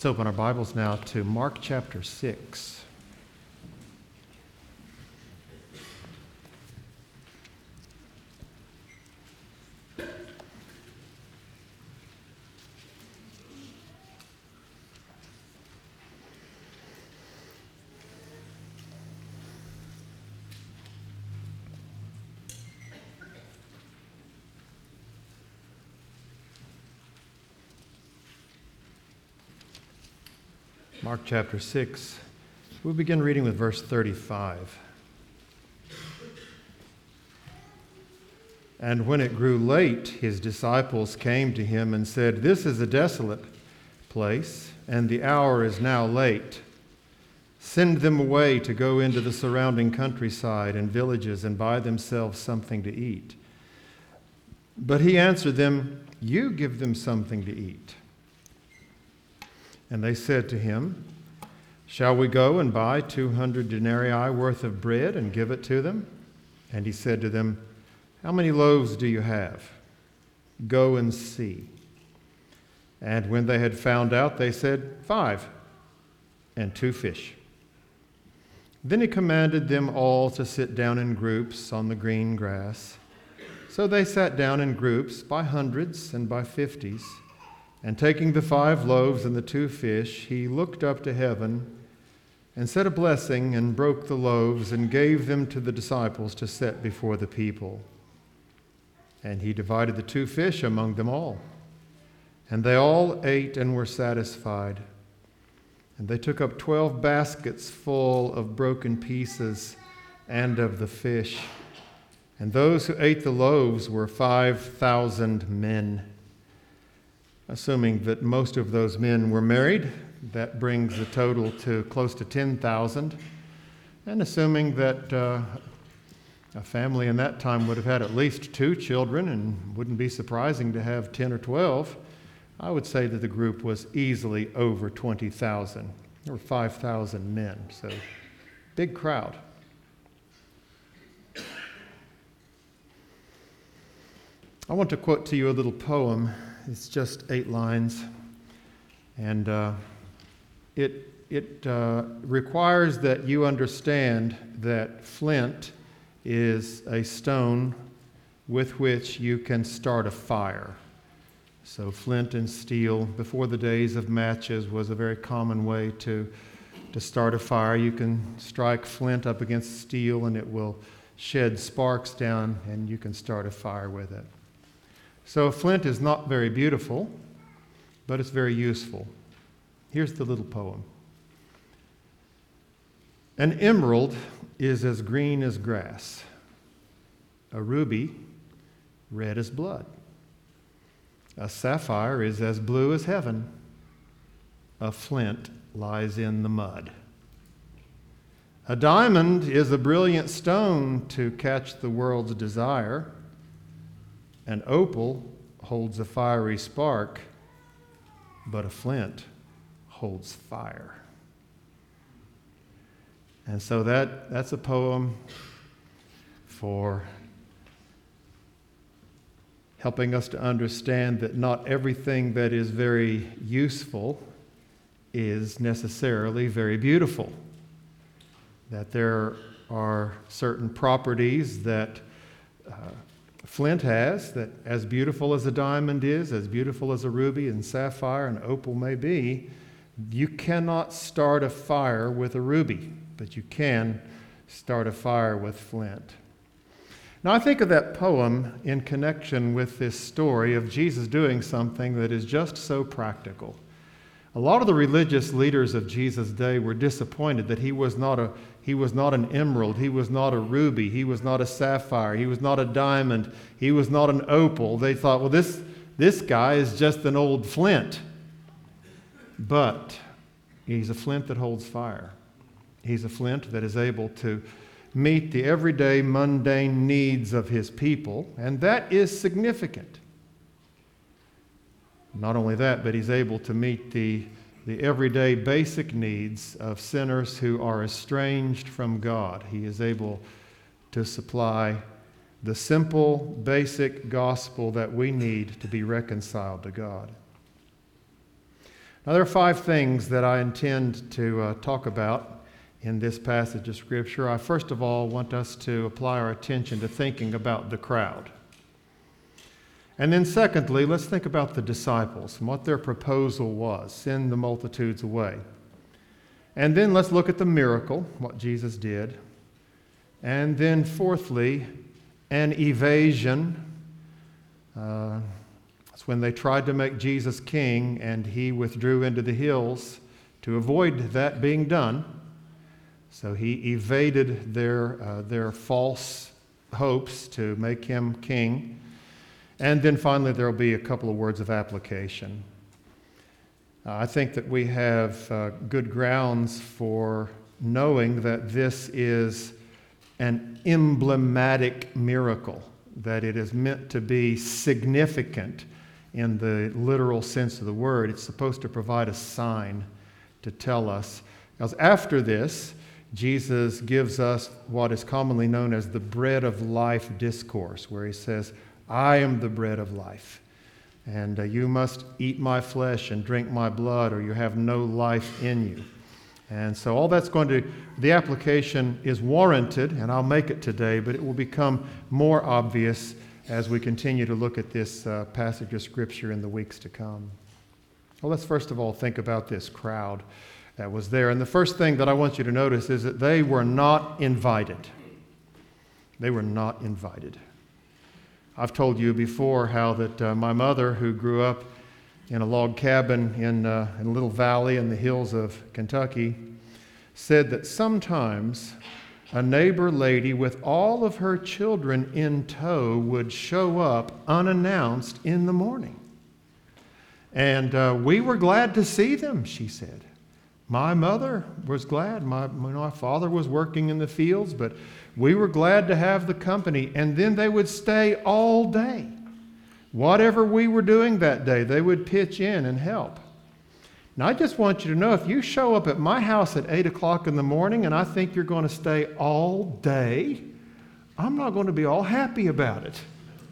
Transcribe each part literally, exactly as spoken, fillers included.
Let's open our Bibles now to Mark chapter six. Mark chapter six, we'll begin reading with verse thirty-five. And when it grew late, his disciples came to him and said, "This is a desolate place, and the hour is now late. Send them away to go into the surrounding countryside and villages and buy themselves something to eat." But he answered them, "You give them something to eat." And they said to him, "Shall we go and buy two hundred denarii worth of bread and give it to them?" And he said to them, "How many loaves do you have? Go and see." And when they had found out, they said, "Five, and two fish." Then he commanded them all to sit down in groups on the green grass. So they sat down in groups by hundreds and by fifties. And taking the five loaves and the two fish, he looked up to heaven and said a blessing and broke the loaves and gave them to the disciples to set before the people. And he divided the two fish among them all. And they all ate and were satisfied. And they took up twelve baskets full of broken pieces and of the fish. And those who ate the loaves were five thousand men. Assuming that most of those men were married, that brings the total to close to ten thousand. And assuming that uh, a family in that time would have had at least two children, and wouldn't be surprising to have ten or twelve, I would say that the group was easily over twenty thousand. There were five thousand men, so big crowd. I want to quote to you a little poem. It's just eight lines, and uh, it, it uh, requires that you understand that flint is a stone with which you can start a fire. So flint and steel, before the days of matches, was a very common way to, to start a fire. You can strike flint up against steel and it will shed sparks down, and you can start a fire with it. So flint is not very beautiful, but it's very useful. Here's the little poem. An emerald is as green as grass. A ruby, red as blood. A sapphire is as blue as heaven. A flint lies in the mud. A diamond is a brilliant stone to catch the world's desire. An opal holds a fiery spark, but a flint holds fire. And so that, that's a poem for helping us to understand that not everything that is very useful is necessarily very beautiful. That there are certain properties that uh, flint has, that as beautiful as a diamond is, as beautiful as a ruby and sapphire and opal may be, you cannot start a fire with a ruby, but you can start a fire with flint. Now I think of that poem in connection with this story of Jesus doing something that is just so practical. A lot of the religious leaders of Jesus' day were disappointed that he was not a he was not an emerald, he was not a ruby, he was not a sapphire, he was not a diamond, he was not an opal. They thought, well, this this guy is just an old flint. But he's a flint that holds fire. He's a flint that is able to meet the everyday mundane needs of his people, and that is significant. Not only that, but he's able to meet the, the everyday basic needs of sinners who are estranged from God. He is able to supply the simple, basic gospel that we need to be reconciled to God. Now, there are five things that I intend to uh, talk about in this passage of Scripture. I first of all want us to apply our attention to thinking about the crowd. And then secondly, let's think about the disciples and what their proposal was: send the multitudes away. And then let's look at the miracle, what Jesus did. And then fourthly, an evasion. Uh, it's when they tried to make Jesus king and he withdrew into the hills to avoid that being done. So he evaded their, uh, their false hopes to make him king. And then finally, there will be a couple of words of application. Uh, I think that we have uh, good grounds for knowing that this is an emblematic miracle, that it is meant to be significant in the literal sense of the word. It's supposed to provide a sign to tell us. Because after this, Jesus gives us what is commonly known as the bread of life discourse, where he says, I am the bread of life, and uh, you must eat my flesh and drink my blood, or you have no life in you. And so all that's going to, the application is warranted, and I'll make it today, but it will become more obvious as we continue to look at this uh, passage of Scripture in the weeks to come. Well, let's first of all think about this crowd that was there. And the first thing that I want you to notice is that they were not invited. They were not invited. I've told you before how that uh, my mother, who grew up in a log cabin in, uh, in a little valley in the hills of Kentucky, said that sometimes a neighbor lady with all of her children in tow would show up unannounced in the morning. And uh, we were glad to see them, she said. My mother was glad. My, my father was working in the fields, but we were glad to have the company. And then they would stay all day. Whatever we were doing that day, they would pitch in and help. Now, I just want you to know, if you show up at my house at eight o'clock in the morning and I think you're going to stay all day, I'm not going to be all happy about it.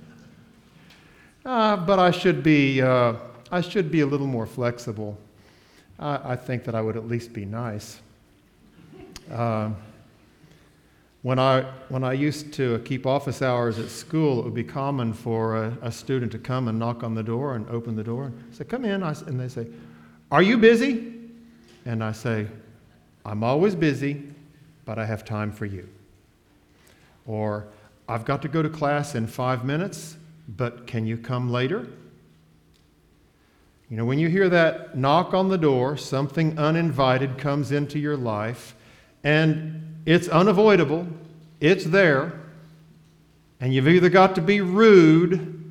Uh, but I should be, uh, I should be a little more flexible. I, I think that I would at least be nice. Uh, When I, when I used to keep office hours at school, it would be common for a, a student to come and knock on the door and open the door and say, come in. I, and they say, are you busy? And I say, I'm always busy, but I have time for you. Or, I've got to go to class in five minutes, but can you come later? You know, when you hear that knock on the door, something uninvited comes into your life, and it's unavoidable, it's there, and you've either got to be rude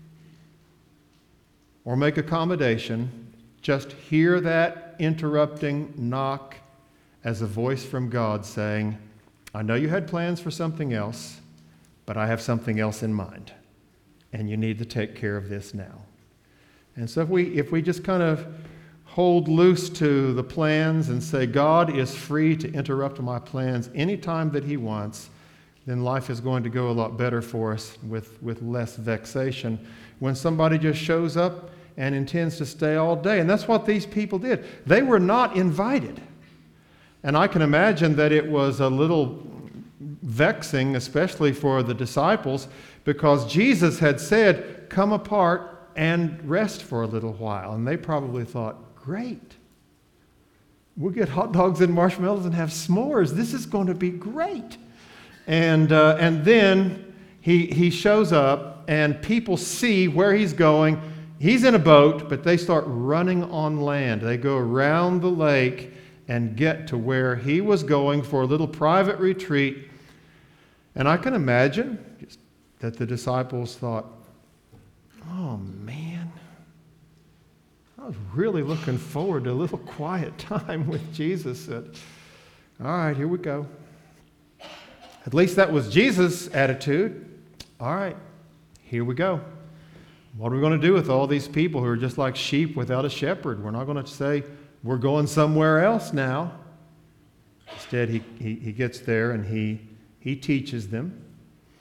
or make accommodation. Just hear that interrupting knock as a voice from God saying, I know you had plans for something else, but I have something else in mind, and you need to take care of this now. And so if we, if we just kind of hold loose to the plans and say, God is free to interrupt my plans anytime that he wants, then life is going to go a lot better for us with, with less vexation when somebody just shows up and intends to stay all day. And that's what these people did. They were not invited. And I can imagine that it was a little vexing, especially for the disciples, because Jesus had said, come apart and rest for a little while. And they probably thought, great. We'll get hot dogs and marshmallows and have s'mores. This is going to be great. And uh, and then he he shows up and people see where he's going. He's in a boat, but they start running on land. They go around the lake and get to where he was going for a little private retreat. And I can imagine that the disciples thought, oh man, I was really looking forward to a little quiet time with Jesus. All right, here we go. At least that was Jesus' attitude. All right, here we go. What are we going to do with all these people who are just like sheep without a shepherd? We're not going to say, we're going somewhere else now. Instead, he, he, he gets there and he, he teaches them.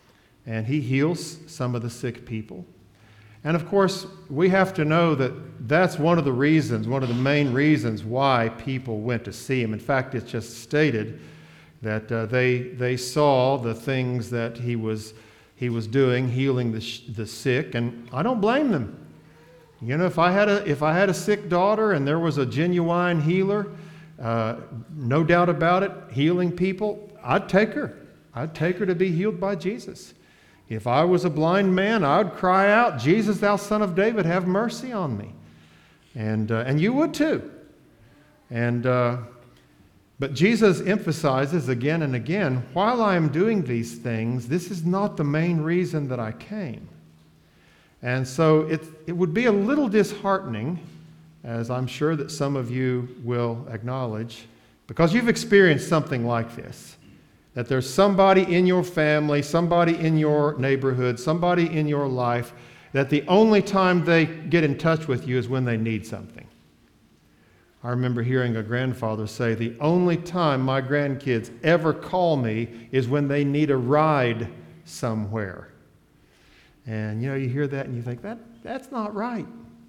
And he heals some of the sick people. And of course, we have to know that that's one of the reasons, one of the main reasons why people went to see him. In fact, it's just stated that uh, they they saw the things that he was he was doing, healing the sh- the sick, and I don't blame them. You know, if I had a if I had a sick daughter and there was a genuine healer, uh, no doubt about it, healing people, I'd take her. I'd take her to be healed by Jesus. If I was a blind man, I would cry out, "Jesus, thou Son of David, have mercy on me." And uh, and you would too. And uh, but Jesus emphasizes again and again, while I am doing these things, this is not the main reason that I came. And so it it would be a little disheartening, as I'm sure that some of you will acknowledge, because you've experienced something like this. That there's somebody in your family, somebody in your neighborhood, somebody in your life that the only time they get in touch with you is when they need something. I remember hearing a grandfather say, the only time my grandkids ever call me is when they need a ride somewhere. And you know, you hear that and you think, that that's not right.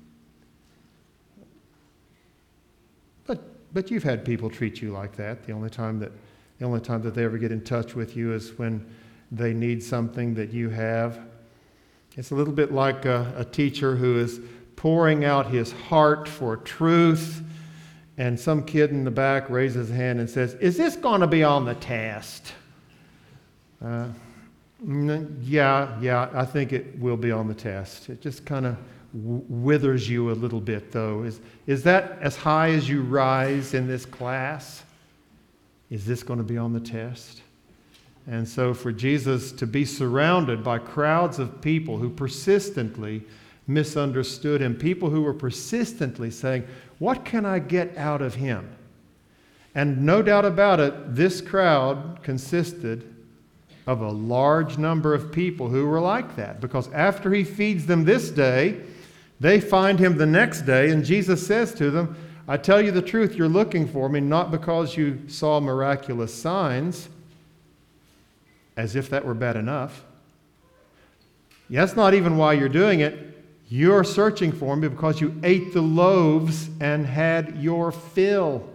But but you've had people treat you like that. The only time that the only time that they ever get in touch with you is when they need something that you have. It's a little bit like a, a teacher who is pouring out his heart for truth, and some kid in the back raises his hand and says, "Is this going to be on the test?" Uh, yeah, yeah, I think it will be on the test. It just kind of w- withers you a little bit, though. Is, is that as high as you rise in this class? Is this going to be on the test? And so for Jesus to be surrounded by crowds of people who persistently misunderstood him, people who were persistently saying, "What can I get out of him?" And no doubt about it, this crowd consisted of a large number of people who were like that, because after he feeds them this day, they find him the next day, and Jesus says to them, "I tell you the truth, you're looking for me not because you saw miraculous signs," as if that were bad enough. Yeah, that's not even why you're doing it. You're searching for me because you ate the loaves and had your fill.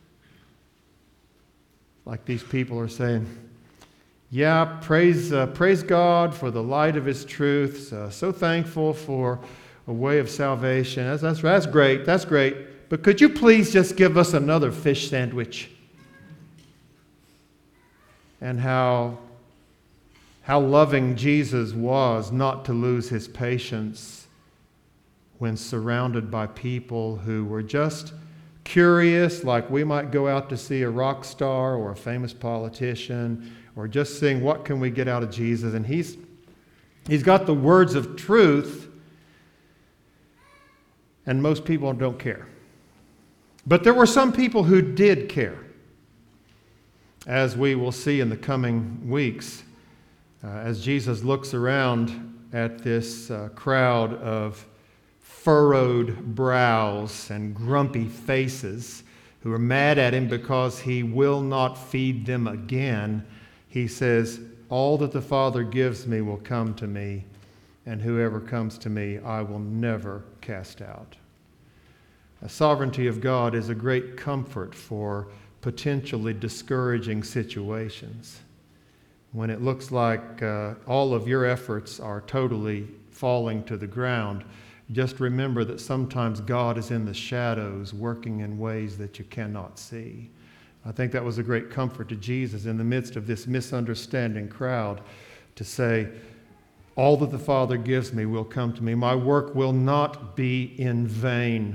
Like these people are saying, yeah, praise uh, praise God for the light of his truth. So, so thankful for a way of salvation. That's, that's, that's great, that's great. But could you please just give us another fish sandwich? And how How loving Jesus was not to lose his patience when surrounded by people who were just curious, like we might go out to see a rock star or a famous politician, or just seeing what can we get out of Jesus. And he's, he's got the words of truth, and most people don't care. But there were some people who did care, as we will see in the coming weeks. Uh, as Jesus looks around at this uh, crowd of furrowed brows and grumpy faces who are mad at him because he will not feed them again, he says, "All that the Father gives me will come to me, and whoever comes to me I will never cast out." The sovereignty of God is a great comfort for potentially discouraging situations. When it looks like uh, all of your efforts are totally falling to the ground, just remember that sometimes God is in the shadows working in ways that you cannot see. I think that was a great comfort to Jesus in the midst of this misunderstanding crowd to say, "All that the Father gives me will come to me. My work will not be in vain."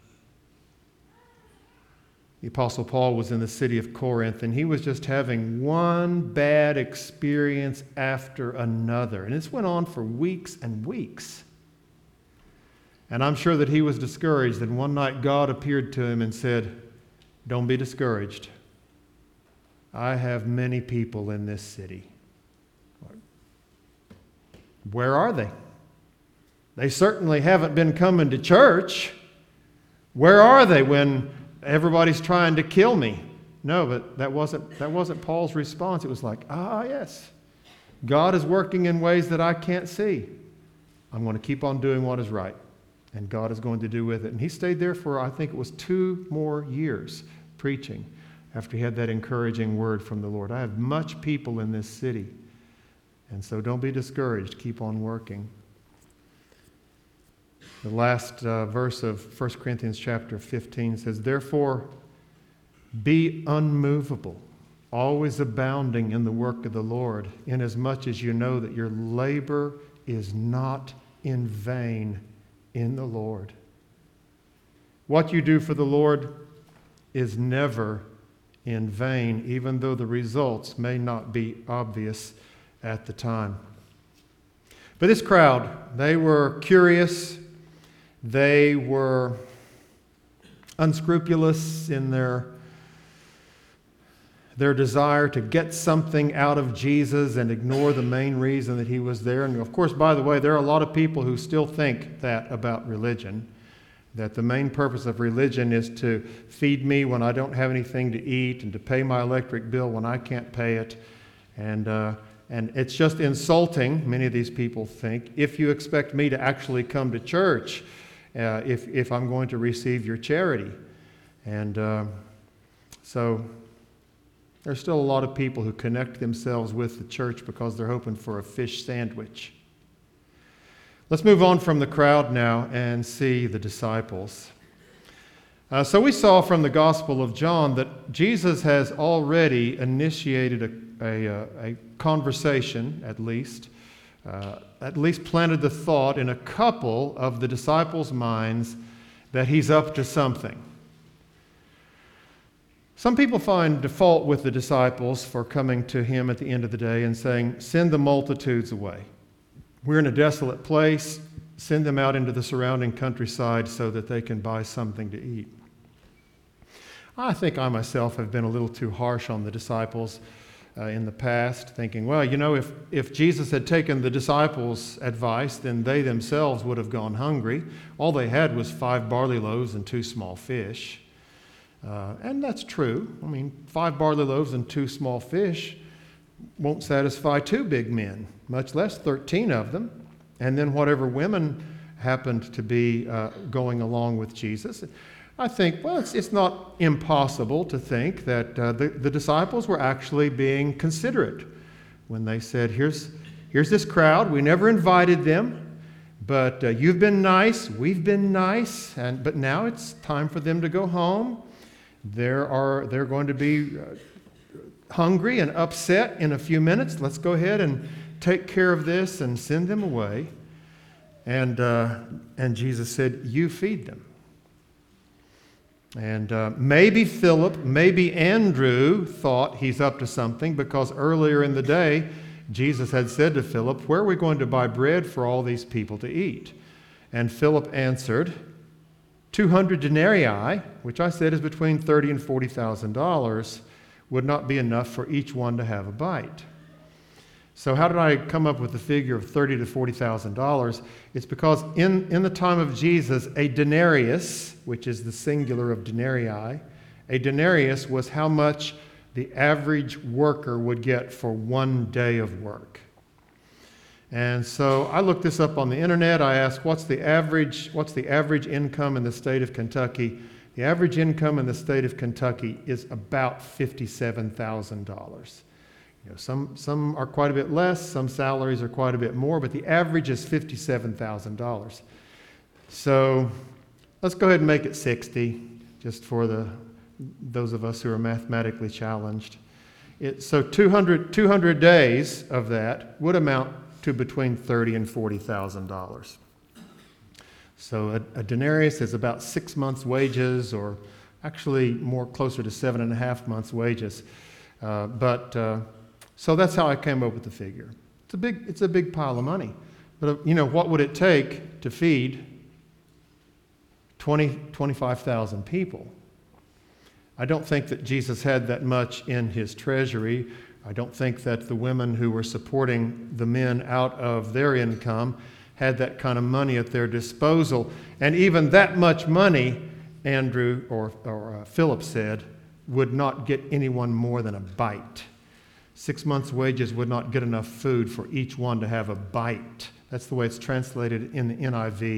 The Apostle Paul was in the city of Corinth, and he was just having one bad experience after another. And this went on for weeks and weeks. And I'm sure that he was discouraged. And one night God appeared to him and said, "Don't be discouraged. I have many people in this city." Where are they? They certainly haven't been coming to church. Where are they when everybody's trying to kill me? No, but that wasn't that wasn't Paul's response. It was like, ah, yes, God is working in ways that I can't see. I'm going to keep on doing what is right. and God is going to do with it. And he stayed there for, I think it was two more years preaching after he had that encouraging word from the Lord. I have much people in this city, and so don't be discouraged. Keep on working. The last uh, verse of First Corinthians chapter fifteen says, "Therefore, be unmovable, always abounding in the work of the Lord, inasmuch as you know that your labor is not in vain in the Lord." What you do for the Lord is never in vain, even though the results may not be obvious at the time. But this crowd, they were curious. They were unscrupulous in their, their desire to get something out of Jesus and ignore the main reason that he was there. And of course, by the way, there are a lot of people who still think that about religion, that the main purpose of religion is to feed me when I don't have anything to eat and to pay my electric bill when I can't pay it. And, uh, and it's just insulting, many of these people think, if you expect me to actually come to church Uh, if, if I'm going to receive your charity. And uh, so there's still a lot of people who connect themselves with the church because they're hoping for a fish sandwich. Let's move on from the crowd now and see the disciples. Uh, so we saw from the Gospel of John that Jesus has already initiated a, a, a conversation, at least, Uh, at least planted the thought in a couple of the disciples' minds that he's up to something. Some people find fault with the disciples for coming to him at the end of the day and saying, "Send the multitudes away. We're in a desolate place. Send them out into the surrounding countryside so that they can buy something to eat." I think I myself have been a little too harsh on the disciples Uh, in the past, thinking, well, you know, if, if Jesus had taken the disciples' advice, then they themselves would have gone hungry. All they had was five barley loaves and two small fish. Uh, and that's true. I mean, five barley loaves and two small fish won't satisfy two big men, much less thirteen of them. And then whatever women happened to be uh, going along with Jesus. I think, well, it's, it's not impossible to think that uh, the, the disciples were actually being considerate when they said, here's, here's this crowd. We never invited them, but uh, you've been nice. We've been nice. And, but now it's time for them to go home. There are, they're going to be uh, hungry and upset in a few minutes. Let's go ahead and take care of this and send them away. And, uh, and Jesus said, you feed them. And uh, maybe Philip, maybe Andrew thought he's up to something because earlier in the day, Jesus had said to Philip, where are we going to buy bread for all these people to eat? And Philip answered, two hundred denarii, which I said is between thirty thousand dollars and forty thousand dollars, would not be enough for each one to have a bite. So how did I come up with the figure of thirty thousand dollars to forty thousand dollars? It's because in, in the time of Jesus, a denarius, which is the singular of denarii, a denarius was how much the average worker would get for one day of work. And so I looked this up on the internet. I asked, what's the average, what's the average income in the state of Kentucky? The average income in the state of Kentucky is about fifty-seven thousand dollars. You know, some, some are quite a bit less, some salaries are quite a bit more, but the average is fifty-seven thousand dollars. So let's go ahead and make it sixty, just for the, those of us who are mathematically challenged. It, so two hundred, two hundred days of that would amount to between thirty thousand dollars and forty thousand dollars. So a, a denarius is about six months' wages, or actually more closer to seven and a half months' wages. Uh, but uh, so that's how I came up with the figure. It's a big, it's a big pile of money. But uh, you know, what would it take to feed twenty, twenty-five thousand people? I don't think that Jesus had that much in his treasury. I don't think that the women who were supporting the men out of their income had that kind of money at their disposal. And even that much money, Andrew or, or uh, Philip said, would not get anyone more than a bite. Six months' wages would not get enough food for each one to have a bite. That's the way it's translated in the N I V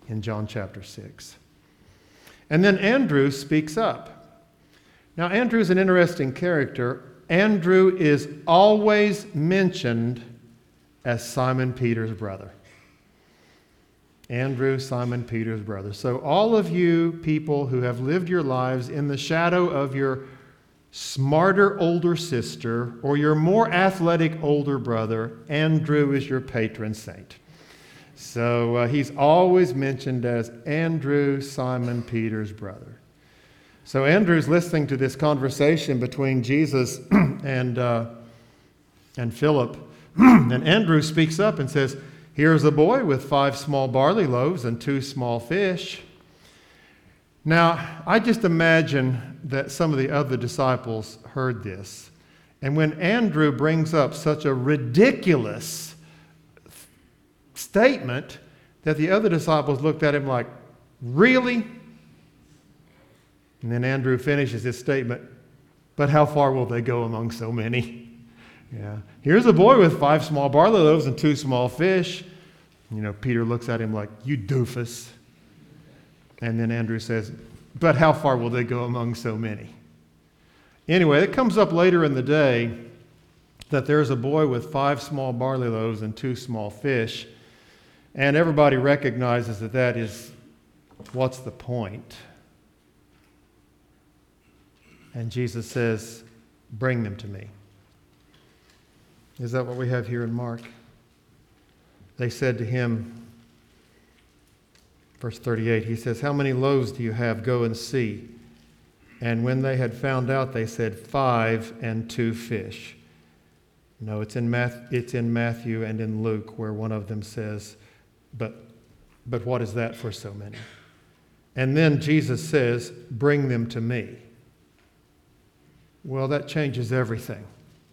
in John chapter six. And then Andrew speaks up. Now, Andrew's an interesting character. Andrew is always mentioned as Simon Peter's brother. Andrew, Simon Peter's brother. So all of you people who have lived your lives in the shadow of your smarter older sister or your more athletic older brother, Andrew is your patron saint. So uh, he's always mentioned as Andrew, Simon Peter's brother. So Andrew's listening to this conversation between Jesus and, uh, and Philip. And Andrew speaks up and says, "Here's a boy with five small barley loaves and two small fish." Now, I just imagine that some of the other disciples heard this. And when Andrew brings up such a ridiculous statement, that the other disciples looked at him like, "Really?" And then Andrew finishes his statement, "But how far will they go among so many?" Yeah. "Here's a boy with five small barley loaves and two small fish." You know, Peter looks at him like, "You doofus." And then Andrew says, "But how far will they go among so many?" Anyway, it comes up later in the day that there's a boy with five small barley loaves and two small fish. And everybody recognizes that that is, what's the point? And Jesus says, "Bring them to me." Is that what we have here in Mark? They said to him, verse thirty-eight, he says, "How many loaves do you have? Go and see." And when they had found out, they said, "Five and two fish." No, it's in, Math, it's in Matthew and in Luke where one of them says, but, but what is that for so many? And then Jesus says, "Bring them to me." Well, that changes everything.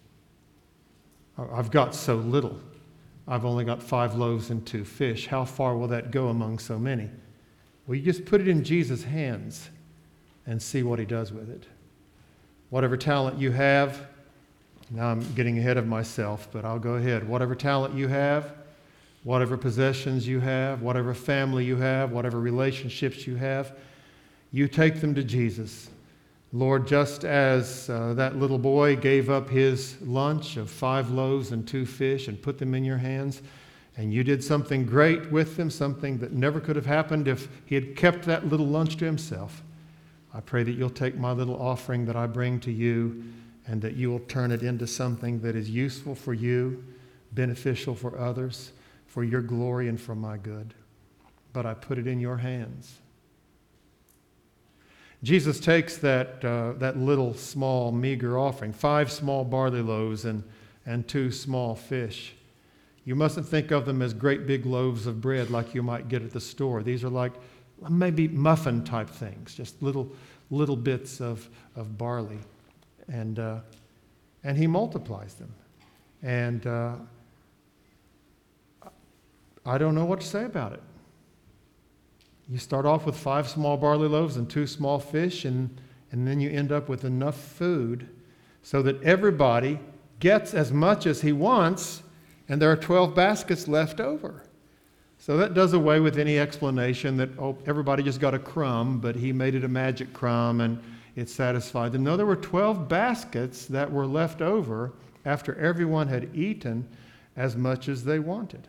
I've got so little. I've only got five loaves and two fish. How far will that go among so many? Well, you just put it in Jesus' hands and see what he does with it. Whatever talent you have, now I'm getting ahead of myself, but I'll go ahead. Whatever talent you have, whatever possessions you have, whatever family you have, whatever relationships you have, you take them to Jesus. Lord, just as uh, that little boy gave up his lunch of five loaves and two fish and put them in your hands, and you did something great with them, something that never could have happened if he had kept that little lunch to himself, I pray that you'll take my little offering that I bring to you and that you will turn it into something that is useful for you, beneficial for others, for your glory and for my good. But I put it in your hands. Jesus takes that, uh, that little, small, meager offering, five small barley loaves and, and two small fish. You mustn't think of them as great big loaves of bread like you might get at the store. These are like maybe muffin type things, just little, little bits of, of barley. And, uh, and he multiplies them. And uh, I don't know what to say about it. You start off with five small barley loaves and two small fish, and, and then you end up with enough food so that everybody gets as much as he wants, and there are twelve baskets left over. So that does away with any explanation that, oh, everybody just got a crumb, but he made it a magic crumb and it satisfied them. No, there were twelve baskets that were left over after everyone had eaten as much as they wanted.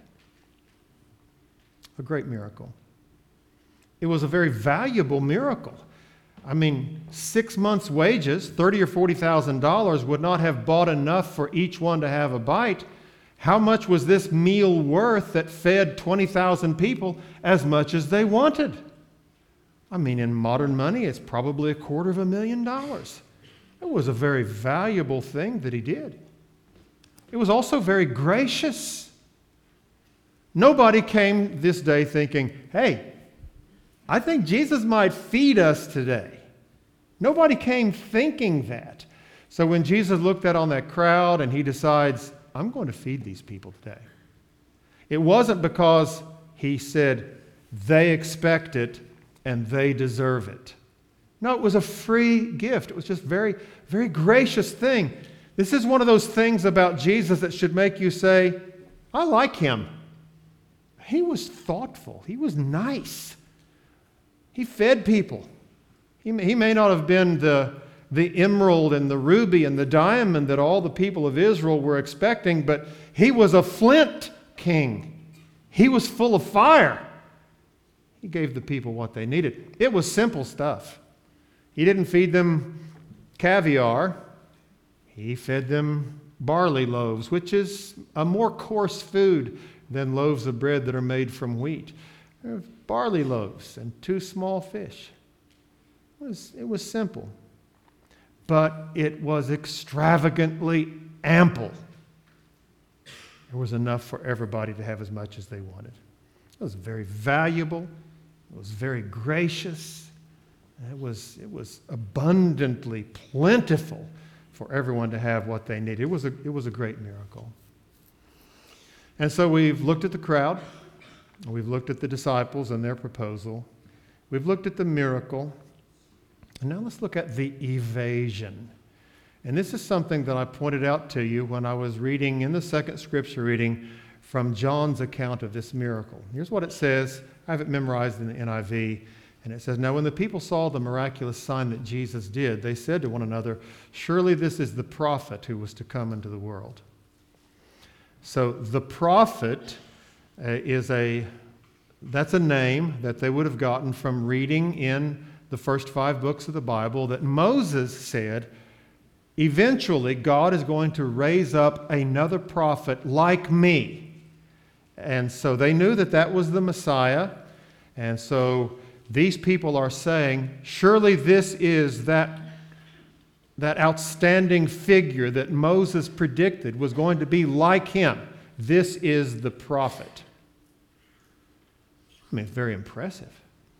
A great miracle. It was a very valuable miracle. I mean, six months' wages, thirty thousand dollars or forty thousand dollars, would not have bought enough for each one to have a bite. How much was this meal worth that fed twenty thousand people as much as they wanted? I mean, in modern money, it's probably a quarter of a million dollars. It was a very valuable thing that he did. It was also very gracious. Nobody came this day thinking, hey, I think Jesus might feed us today. Nobody came thinking that. So when Jesus looked out on that crowd and he decides, I'm going to feed these people today, it wasn't because he said they expect it and they deserve it. No, it was a free gift. It was just very, very gracious thing. This is one of those things about Jesus that should make you say, I like him. He was thoughtful. He was nice. He fed people. He may, he may not have been the, the emerald and the ruby and the diamond that all the people of Israel were expecting, but he was a flint king. He was full of fire. He gave the people what they needed. It was simple stuff. He didn't feed them caviar. He fed them barley loaves, which is a more coarse food than loaves of bread that are made from wheat. Barley loaves and two small fish. It was, it was simple, but it was extravagantly ample. There was enough for everybody to have as much as they wanted. It was very valuable. It was very gracious. It was, it was abundantly plentiful for everyone to have what they needed. It was a, it was a great miracle. And so we've looked at the crowd. We've looked at the disciples and their proposal. We've looked at the miracle. And now let's look at the evasion. And this is something that I pointed out to you when I was reading in the second scripture reading from John's account of this miracle. Here's what it says. I have it memorized in the N I V. And it says, "Now when the people saw the miraculous sign that Jesus did, they said to one another, 'Surely this is the prophet who was to come into the world.'" So the prophet uh, is a, that's a name that they would have gotten from reading in the first five books of the Bible that Moses said, eventually God is going to raise up another prophet like me. And so they knew that that was the Messiah. And so these people are saying, surely this is that, that outstanding figure that Moses predicted was going to be like him. This is the prophet. I mean, it's very impressive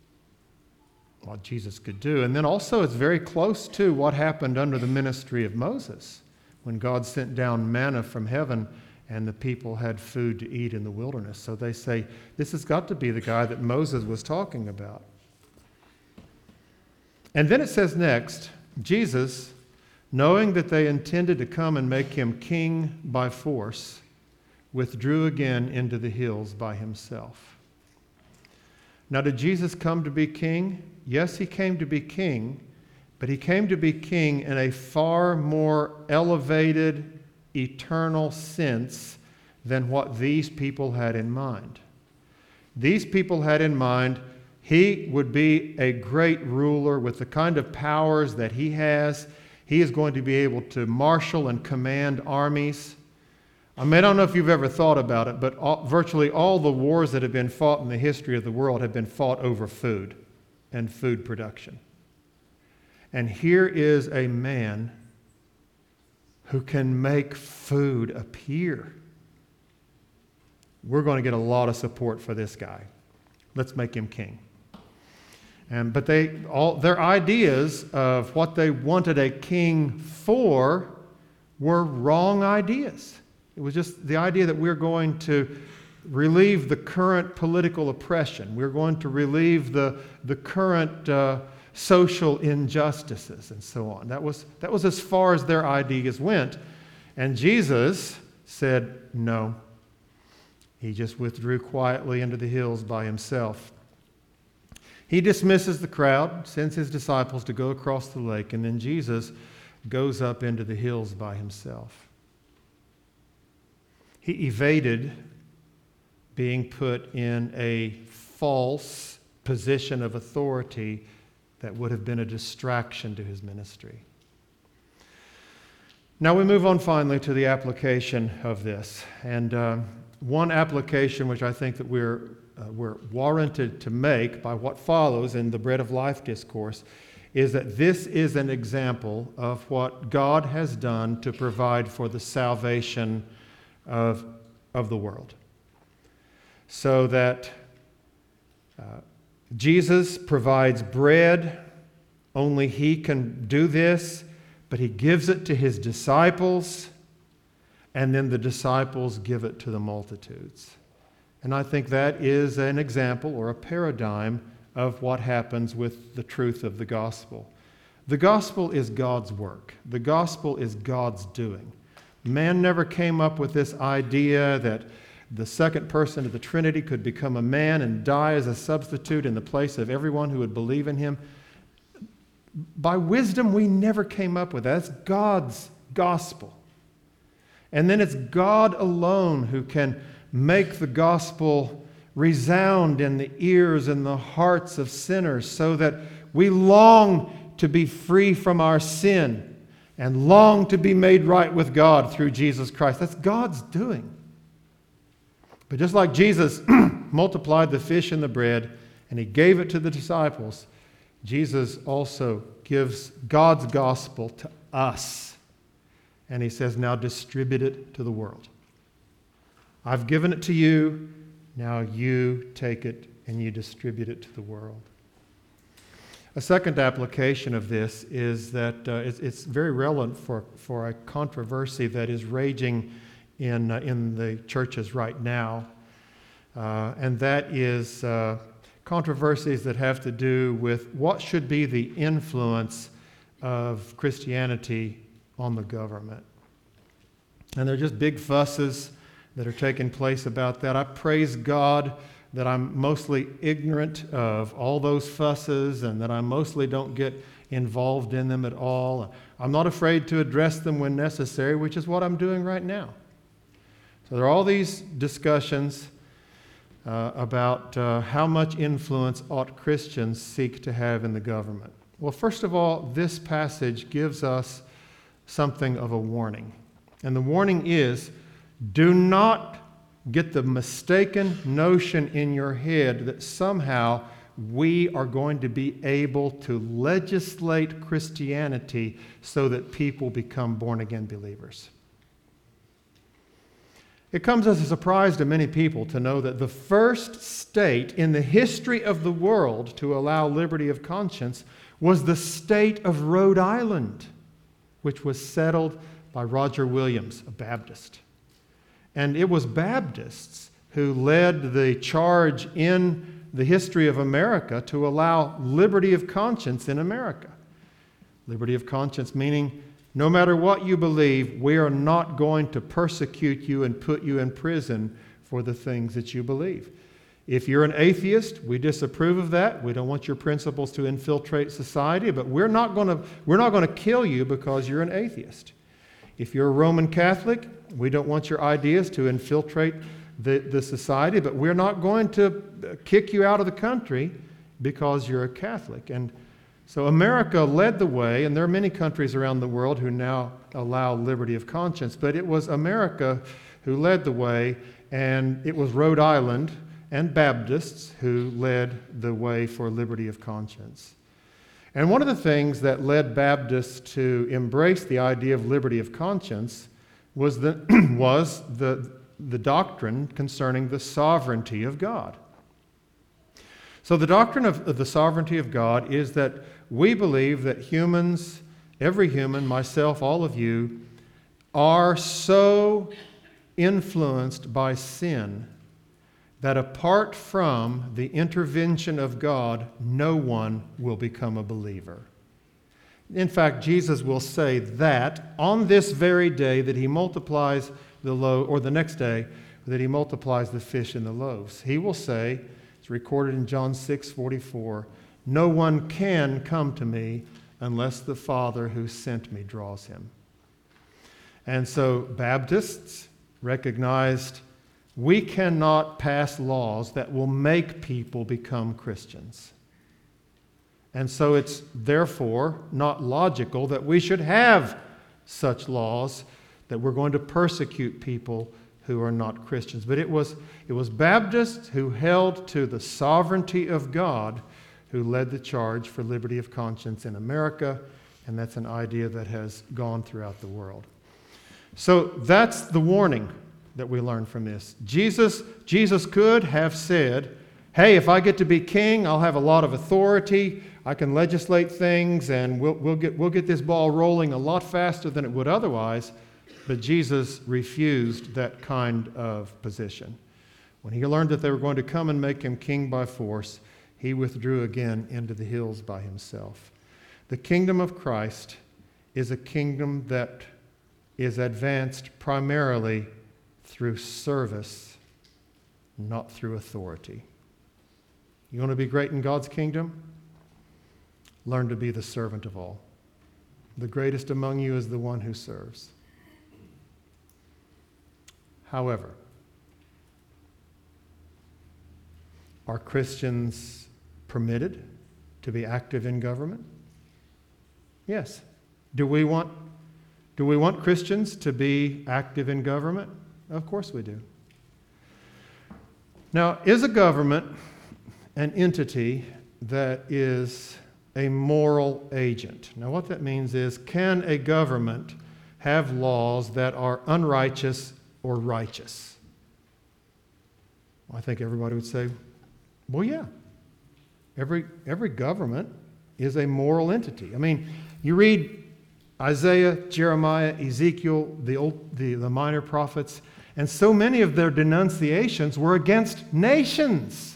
what Jesus could do. And then also it's very close to what happened under the ministry of Moses when God sent down manna from heaven and the people had food to eat in the wilderness. So they say, this has got to be the guy that Moses was talking about. And then it says next, Jesus, knowing that they intended to come and make him king by force, withdrew again into the hills by himself. Now, did Jesus come to be king? Yes, he came to be king, but he came to be king in a far more elevated, eternal sense than what these people had in mind. These people had in mind he would be a great ruler with the kind of powers that he has. He is going to be able to marshal and command armies. I mean, I don't know if you've ever thought about it, but all, virtually all the wars that have been fought in the history of the world have been fought over food and food production. And here is a man who can make food appear. We're going to get a lot of support for this guy. Let's make him king. And, but they all their ideas of what they wanted a king for were wrong ideas. It was just the idea that we're going to relieve the current political oppression. We're going to relieve the, the current uh, social injustices and so on. That was, that was as far as their ideas went. And Jesus said no. He just withdrew quietly into the hills by himself. He dismisses the crowd, sends his disciples to go across the lake, and then Jesus goes up into the hills by himself. He evaded being put in a false position of authority that would have been a distraction to his ministry. Now we move on finally to the application of this. And uh, one application which I think that we're, uh, we're warranted to make by what follows in the Bread of Life discourse is that this is an example of what God has done to provide for the salvation of, of the world. So that uh, Jesus provides bread, only he can do this, but he gives it to his disciples, and then the disciples give it to the multitudes. And I think that is an example or a paradigm of what happens with the truth of the gospel. The gospel is God's work. The gospel is God's doing. Man never came up with this idea that, the second person of the Trinity could become a man and die as a substitute in the place of everyone who would believe in him. By wisdom, we never came up with that. That's God's gospel. And then it's God alone who can make the gospel resound in the ears and the hearts of sinners so that we long to be free from our sin and long to be made right with God through Jesus Christ. That's God's doing. But just like Jesus multiplied the fish and the bread and he gave it to the disciples, Jesus also gives God's gospel to us. And he says, now distribute it to the world. I've given it to you. Now you take it and you distribute it to the world. A second application of this is that uh, it's, it's very relevant for, for a controversy that is raging in, uh, in the churches right now. Uh, and that is uh, controversies that have to do with what should be the influence of Christianity on the government. And there are just big fusses that are taking place about that. I praise God that I'm mostly ignorant of all those fusses and that I mostly don't get involved in them at all. I'm not afraid to address them when necessary, which is what I'm doing right now. So there are all these discussions uh, about uh, how much influence ought Christians seek to have in the government. Well, first of all, this passage gives us something of a warning. And the warning is, do not get the mistaken notion in your head that somehow we are going to be able to legislate Christianity so that people become born-again believers. It comes as a surprise to many people to know that the first state in the history of the world to allow liberty of conscience was the state of Rhode Island, which was settled by Roger Williams, a Baptist. And it was Baptists who led the charge in the history of America to allow liberty of conscience in America. Liberty of conscience meaning no matter what you believe, we are not going to persecute you and put you in prison for the things that you believe. If you're an atheist, we disapprove of that. We don't want your principles to infiltrate society, but we're not going to we're not going to kill you because you're an atheist. If you're a Roman Catholic, we don't want your ideas to infiltrate the, the society, but we're not going to kick you out of the country because you're a Catholic. And so America led the way, and there are many countries around the world who now allow liberty of conscience, but it was America who led the way, and it was Rhode Island and Baptists who led the way for liberty of conscience. And one of the things that led Baptists to embrace the idea of liberty of conscience was the, was the, the doctrine concerning the sovereignty of God. So the doctrine of, of the sovereignty of God is that we believe that humans, every human, myself, all of you, are so influenced by sin that apart from the intervention of God, no one will become a believer. In fact, Jesus will say that on this very day that he multiplies the loaf, or the next day that he multiplies the fish and the loaves, he will say, it's recorded in John six forty-four, no one can come to me unless the Father who sent me draws him. And so Baptists recognized we cannot pass laws that will make people become Christians. And so it's therefore not logical that we should have such laws that we're going to persecute people who are not Christians. But it was, it was Baptists who held to the sovereignty of God who led the charge for liberty of conscience in America, and that's an idea that has gone throughout the world. So that's the warning that we learn from this. Jesus, Jesus could have said, hey, if I get to be king, I'll have a lot of authority, I can legislate things, and we'll, we'll, get, we'll get this ball rolling a lot faster than it would otherwise. But Jesus refused that kind of position. When he learned that they were going to come and make him king by force, he withdrew again into the hills by himself. The kingdom of Christ is a kingdom that is advanced primarily through service not through authority. You want to be great in God's kingdom? Learn to be the servant of all. The greatest among you is the one who serves. However, are Christians permitted to be active in government? Yes. Do we want, do we want Christians to be active in government? Of course we do. Now, is a government an entity that is a moral agent? Now, what that means is, can a government have laws that are unrighteous or righteous? Well, I think everybody would say, well, yeah. Every, every government is a moral entity. I mean, you read Isaiah, Jeremiah, Ezekiel, the, old, the, the minor prophets, and so many of their denunciations were against nations.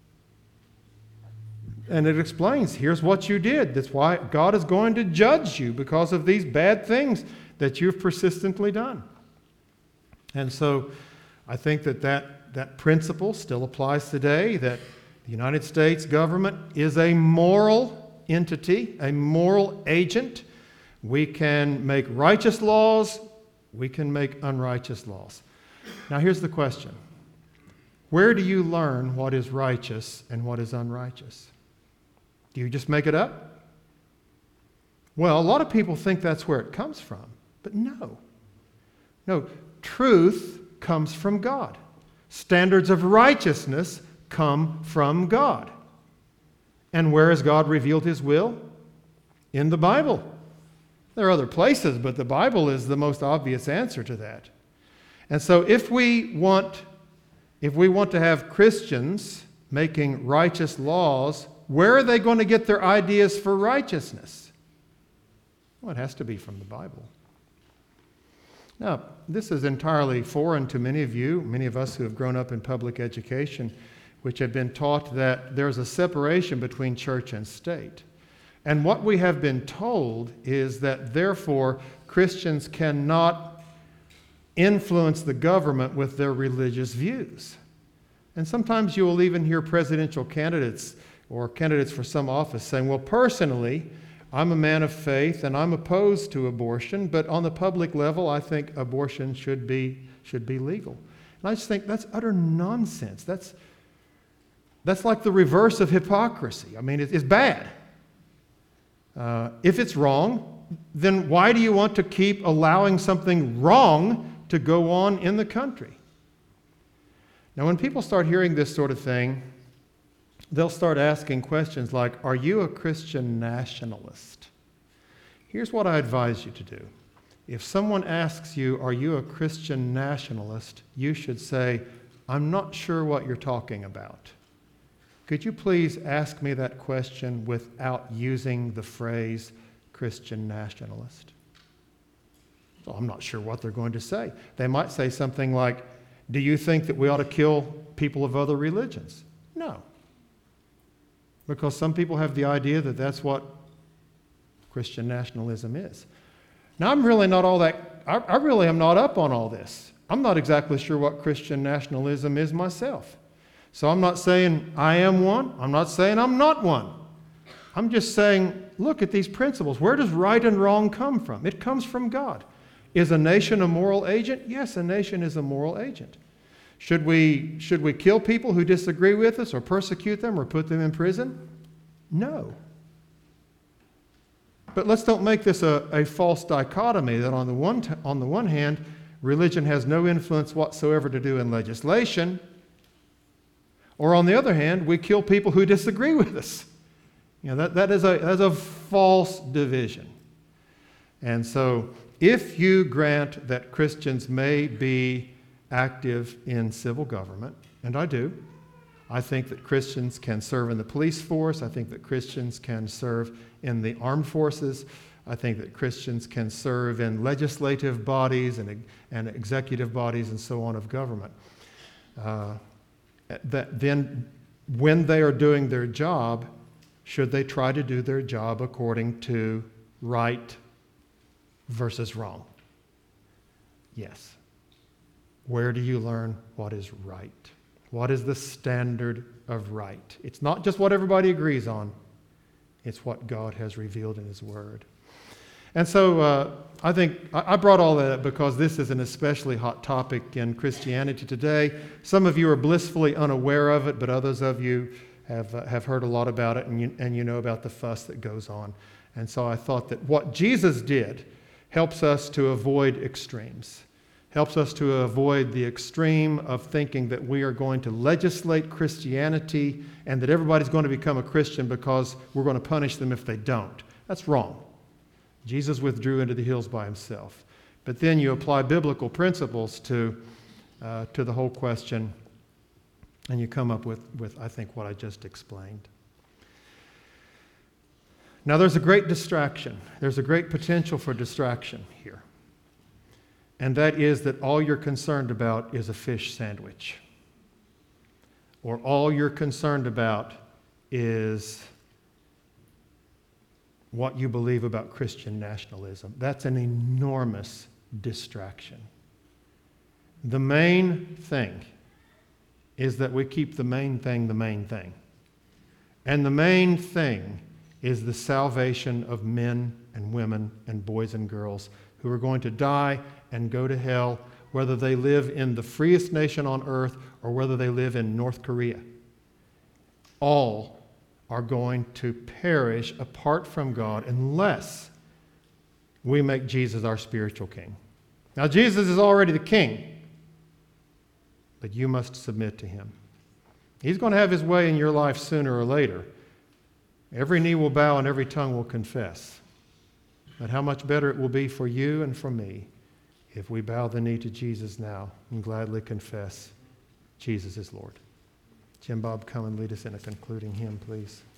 And it explains, here's what you did. That's why God is going to judge you because of these bad things that you've persistently done. And so I think that that, that principle still applies today, that the United States government is a moral entity, a moral agent. We can make righteous laws, we can make unrighteous laws. Now here's the question. Where do you learn what is righteous and what is unrighteous? Do you just make it up? Well, a lot of people think that's where it comes from, but no. No, truth comes from God. Standards of righteousness come from God. And where has God revealed His will? In the Bible. There are other places, but the Bible is the most obvious answer to that. And so if we want, if we want to have Christians making righteous laws, where are they going to get their ideas for righteousness? Well, it has to be from the Bible. Now, this is entirely foreign to many of you, many of us who have grown up in public education, which have been taught that there's a separation between church and state. And what we have been told is that, therefore, Christians cannot influence the government with their religious views. And sometimes you will even hear presidential candidates or candidates for some office saying, well, personally, I'm a man of faith and I'm opposed to abortion, but on the public level, I think abortion should be, should be legal. And I just think that's utter nonsense. That's, that's like the reverse of hypocrisy. I mean, it, it's bad. Uh, if it's wrong, then why do you want to keep allowing something wrong to go on in the country? Now, when people start hearing this sort of thing, they'll start asking questions like, are you a Christian nationalist? Here's what I advise you to do. If someone asks you, are you a Christian nationalist, you should say, I'm not sure what you're talking about. Could you please ask me that question without using the phrase Christian nationalist? So I'm not sure what they're going to say. They might say something like, do you think that we ought to kill people of other religions? No. Because some people have the idea that that's what Christian nationalism is. Now, I'm really not all that, I, I really am not up on all this. I'm not exactly sure what Christian nationalism is myself. So I'm not saying I am one. I'm not saying I'm not one. I'm just saying, look at these principles. Where does right and wrong come from? It comes from God. Is a nation a moral agent? Yes, a nation is a moral agent. Should we, should we kill people who disagree with us or persecute them or put them in prison? No. But let's don't make this a, a false dichotomy that on the, one t- on the one hand, religion has no influence whatsoever to do in legislation, or on the other hand, we kill people who disagree with us. You know, that, that is a, that's a false division. And so if you grant that Christians may be active in civil government, and I do, I think that Christians can serve in the police force. I think that Christians can serve in the armed forces. I think that Christians can serve in legislative bodies and, and executive bodies and so on of government. Uh, that then, when they are doing their job, should they try to do their job according to right versus wrong? Yes. Where do you learn what is right? What is the standard of right? It's not just what everybody agrees on. It's what God has revealed in His Word. And so uh, I think I brought all that up because this is an especially hot topic in Christianity today. Some of you are blissfully unaware of it, but others of you have, uh, have heard a lot about it, and you, and you know about the fuss that goes on. And so I thought that what Jesus did helps us to avoid extremes, helps us to avoid the extreme of thinking that we are going to legislate Christianity and that everybody's going to become a Christian because we're going to punish them if they don't. That's wrong. Jesus withdrew into the hills by himself. But then you apply biblical principles to, uh, to the whole question, and you come up with, with, I think, what I just explained. Now, there's a great distraction. There's a great potential for distraction here. And that is that all you're concerned about is a fish sandwich. Or all you're concerned about is what you believe about Christian nationalism. That's an enormous distraction. The main thing is that we keep the main thing the main thing. And the main thing is the salvation of men and women and boys and girls who are going to die and go to hell, whether they live in the freest nation on earth or whether they live in North Korea. All are going to perish apart from God unless we make Jesus our spiritual king. Now, Jesus is already the king, but you must submit to him. He's going to have his way in your life sooner or later. Every knee will bow and every tongue will confess. But how much better it will be for you and for me if we bow the knee to Jesus now and gladly confess Jesus is Lord. Jim Bob, come and lead us in a concluding hymn, please.